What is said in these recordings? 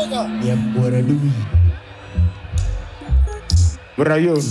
Yam Louis. Brian.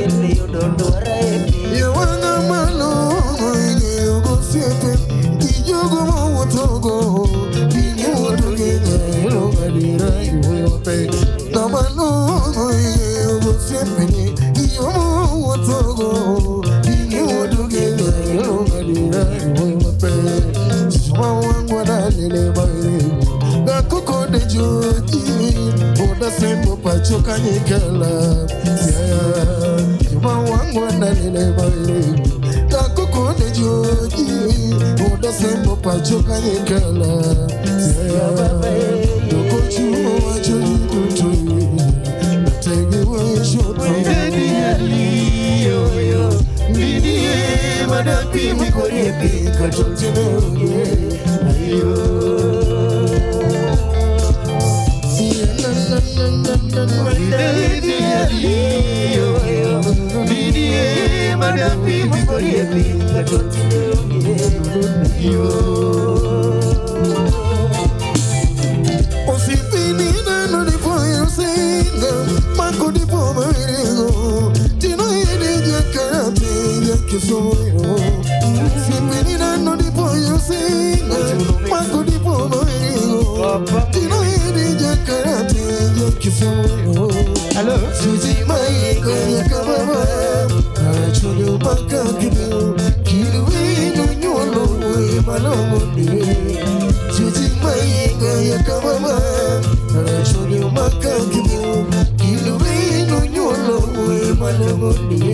You wanna malo, you go see it. we mape Juma wangu na lele bairi Gakuko de joji Oda sembo pachoka nyekala Juma wangu na lele bairi Gakuko de joji Oda sembo pachoka nyekala Doko chuo wajoji tutui Natege we shoto Madapi mikorepi kachotine uye ayo Madapi mikorepi kachotine uye ayo Osipini nano dipo yosinga Mako dipo mawirigo Tino yedi jakarate Kisoyo, Simbina no dipo yosinga, Mako dipo moyo, Tino yedi jakarate kisoyo. Hello, Suji maiko yakababa, Arachoyo baka kido, Kiluwe no nyolo malomoni. Suji maiko yakababa, Arachoyo baka kido, Kiluwe no nyolo malomoni.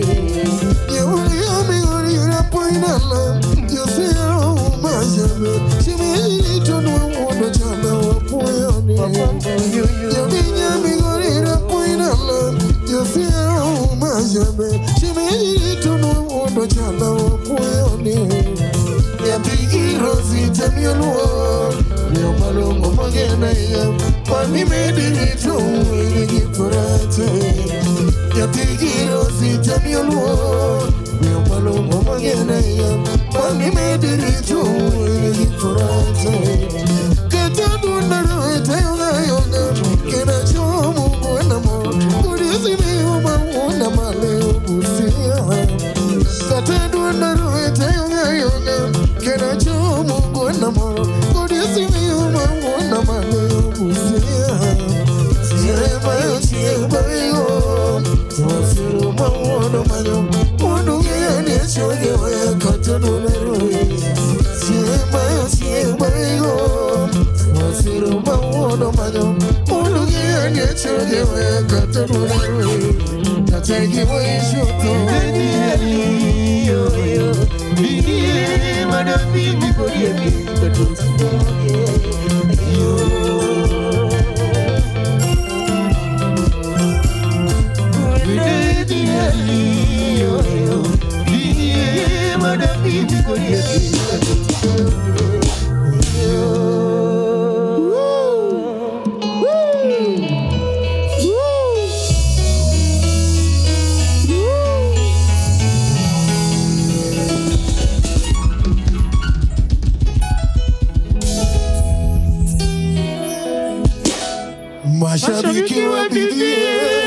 Mashabiki wa bidii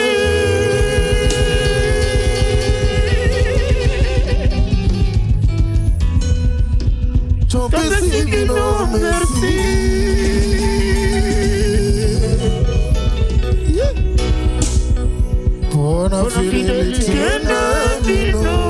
Chopesi vino merci Buona fidelità vino